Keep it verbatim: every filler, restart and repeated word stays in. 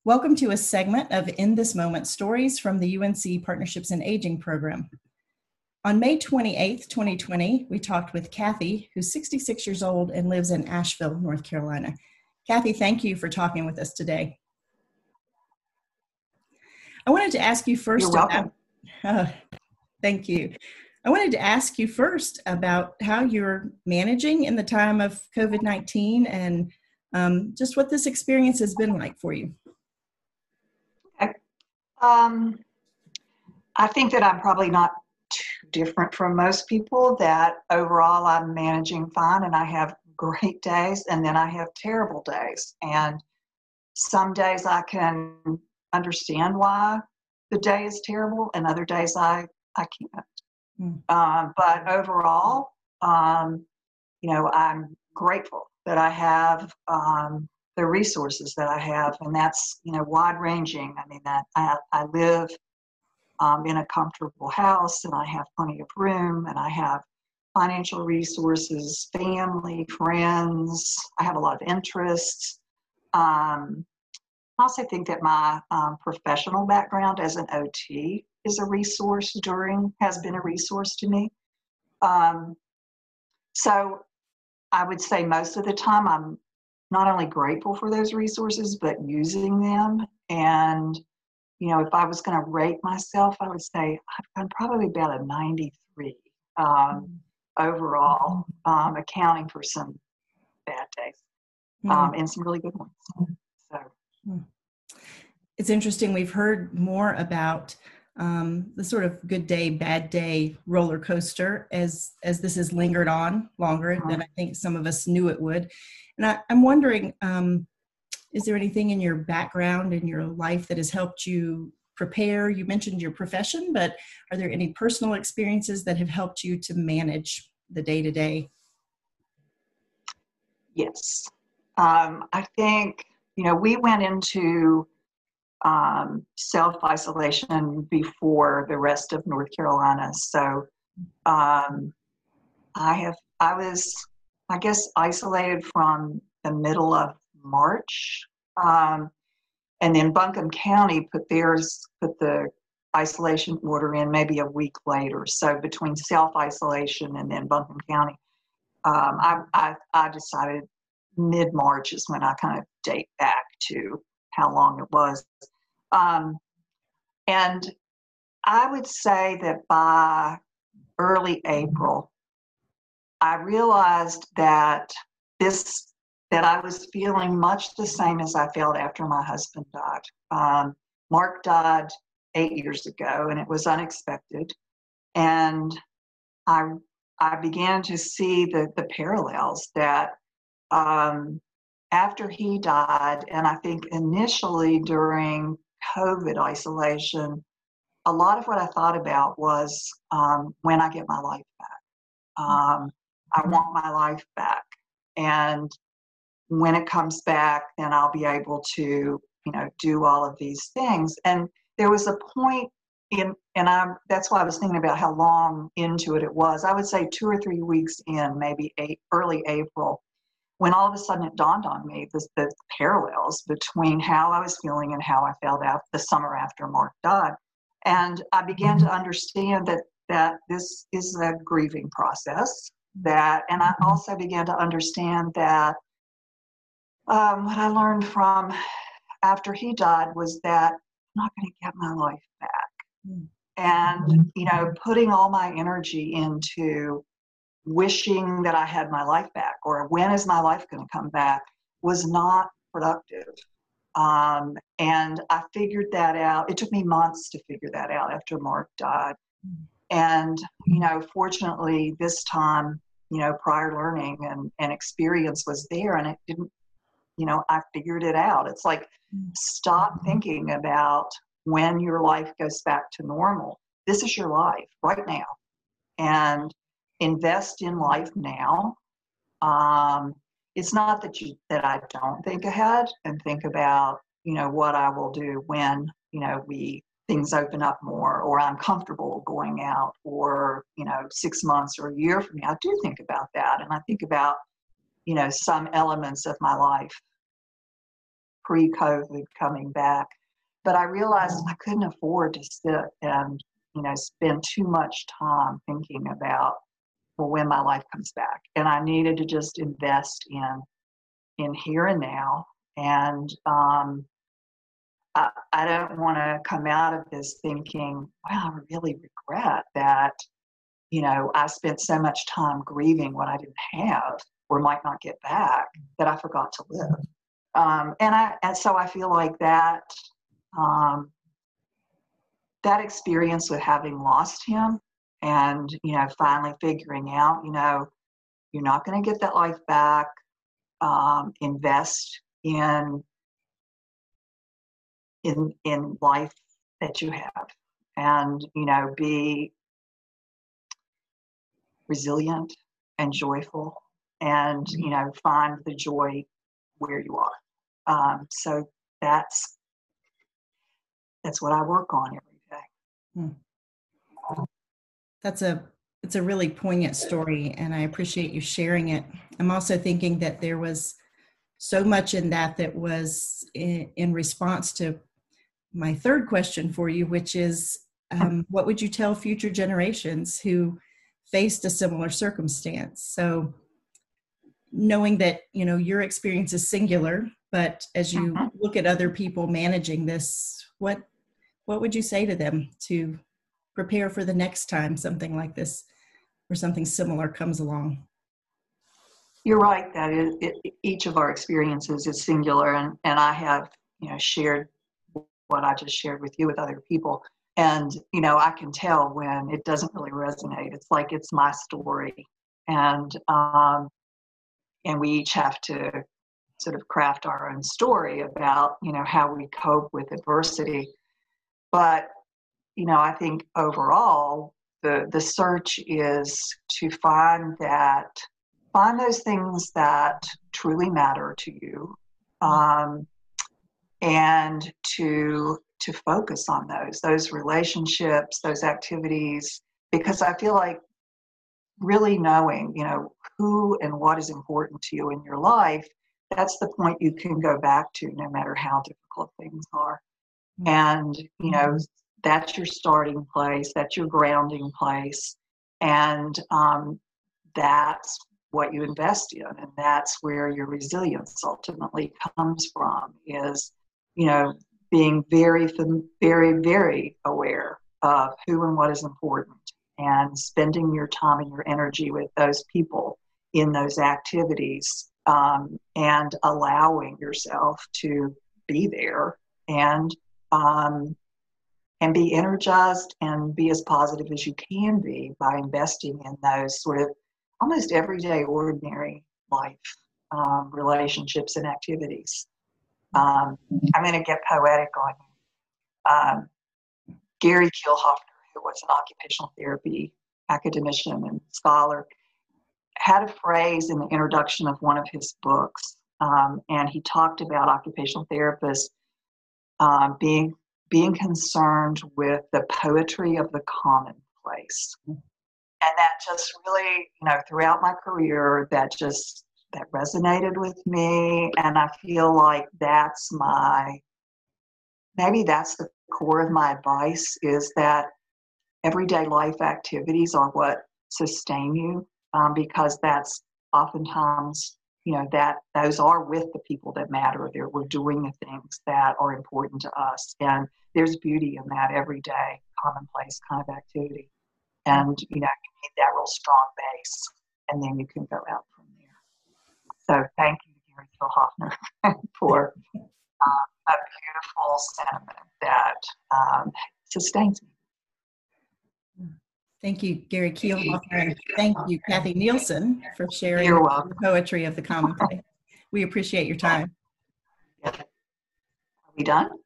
Welcome to a segment of In This Moment Stories from the U N C Partnerships in Aging program. On May twenty-eighth, twenty twenty, we talked with Kathy, who's sixty-six years old and lives in Asheville, North Carolina. Kathy, thank you for talking with us today. I wanted to ask you first. You're welcome. About, uh, thank you. I wanted to ask you first about how you're managing in the time of COVID nineteen and um, just what this experience has been like for you. Um, I think that I'm probably not too different from most people, that overall I'm managing fine and I have great days and then I have terrible days. And some days I can understand why the day is terrible and other days I, I can't. Mm. Uh, but overall, um, you know, I'm grateful that I have um, the resources that I have, and that's, you know, wide ranging. I mean, that I, I live um, in a comfortable house and I have plenty of room and I have financial resources, family, friends. I have a lot of interests. Um, I also think that my um, professional background as an O T is a resource during, has been a resource to me. Um, so I would say most of the time I'm not only grateful for those resources, but using them. And, you know, if I was going to rate myself, I would say I'm probably about a ninety-three um, overall, um, accounting for some bad days um, and some really good ones. So it's interesting. We've heard more about um, the sort of good day, bad day roller coaster as as this has lingered on longer than I think some of us knew it would. And I, I'm wondering, um, is there anything in your background, in your life that has helped you prepare? You mentioned your profession, but are there any personal experiences that have helped you to manage the day-to-day? Yes. Um, I think, you know, we went into um, self-isolation before the rest of North Carolina. So um, I have, I was, I guess, isolated from the middle of March. Um, and then Buncombe County put theirs, put the isolation order in maybe a week later. So between self-isolation and then Buncombe County, um, I, I, I decided mid-March is when I kind of date back to how long it was. Um, and I would say that by early April, I realized that this, that I was feeling much the same as I felt after my husband died. Um, Mark died eight years ago, and it was unexpected. And I, I began to see the, the parallels that um, after he died, and I think initially during COVID isolation, a lot of what I thought about was um, when I get my life back. Um, I want my life back. And when it comes back, then I'll be able to, you know, do all of these things. And there was a point in, and I'm, that's why I was thinking about how long into it it was. I would say two or three weeks in, maybe eight, early April, when all of a sudden it dawned on me the, the parallels between how I was feeling and how I felt after the summer after Mark died. And I began to understand that that this is a grieving process. That, and I also began to understand that um, what I learned from after he died was that I'm not going to get my life back. And, you know, putting all my energy into wishing that I had my life back or when is my life going to come back was not productive. Um, and I figured that out. It took me months to figure that out after Mark died. And, you know, fortunately this time, you know, prior learning and, and experience was there, and it didn't, you know, I figured it out. It's like, stop thinking about when your life goes back to normal. This is your life right now, and invest in life now. Um, it's not that you, that I don't think ahead and think about, you know, what I will do when, you know, we, things open up more, or I'm comfortable going out, or, you know, six months or a year from now. I do think about that. And I think about, you know, some elements of my life pre-COVID coming back. But I realized I couldn't afford to sit and, you know, spend too much time thinking about, well, when my life comes back. And I needed to just invest in, in here and now. And um, I, I don't want to come out of this thinking, wow, I really regret that, you know, I spent so much time grieving what I didn't have or might not get back that I forgot to live. Um, and I, and so I feel like that, um, that experience with having lost him and, you know, finally figuring out, you know, you're not going to get that life back. Um, invest in, in, in life that you have, and, you know, be resilient and joyful, and, you know, find the joy where you are. Um, so that's, that's what I work on every day. Hmm. That's a, it's a really poignant story, and I appreciate you sharing it. I'm also thinking that there was so much in that that was in, in response to my third question for you, which is, um, what would you tell future generations who faced a similar circumstance? So knowing that, you know, your experience is singular, but as you Mhm. look at other people managing this, what, what would you say to them to prepare for the next time something like this or something similar comes along? You're right that it, it, each of our experiences is singular, and, and I have, you know, shared what I just shared with you with other people. And, you know, I can tell when it doesn't really resonate. It's like it's my story. And um, and we each have to sort of craft our own story about, you know, how we cope with adversity. But, you know, I think overall the the search is to find that find those things that truly matter to you, um, and to to focus on those those relationships, those activities, because I feel like really knowing, you know, who and what is important to you in your life, that's the point you can go back to no matter how difficult things are. And, you know, that's your starting place, that's your grounding place. And um, that's what you invest in. And that's where your resilience ultimately comes from, is, you know, being very, very, very aware of who and what is important, and spending your time and your energy with those people in those activities, um, and allowing yourself to be there and um, and be energized and be as positive as you can be by investing in those sort of almost everyday, ordinary life um, relationships and activities. Um, I'm going to get poetic on you. Um, Gary Kielhofner, who was an occupational therapy academician and scholar, had a phrase in the introduction of one of his books, um, and he talked about occupational therapists um, being being concerned with the poetry of the commonplace. And that just really, you know, throughout my career, that just that resonated with me, and I feel like that's my maybe that's the core of my advice, is that everyday life activities are what sustain you, um, because that's oftentimes, you know, that those are with the people that matter. There, we're doing the things that are important to us, and there's beauty in that everyday, commonplace kind of activity. And you know, you need that real strong base, and then you can go out from there. So, thank you, Gary Kielhofner, for um, a beautiful sentiment that um, sustains me. Thank you, Gary Kielhofner, and thank you, Kathy Nielsen, for sharing You're welcome. the poetry of the commonplace. We appreciate your time. Are we done?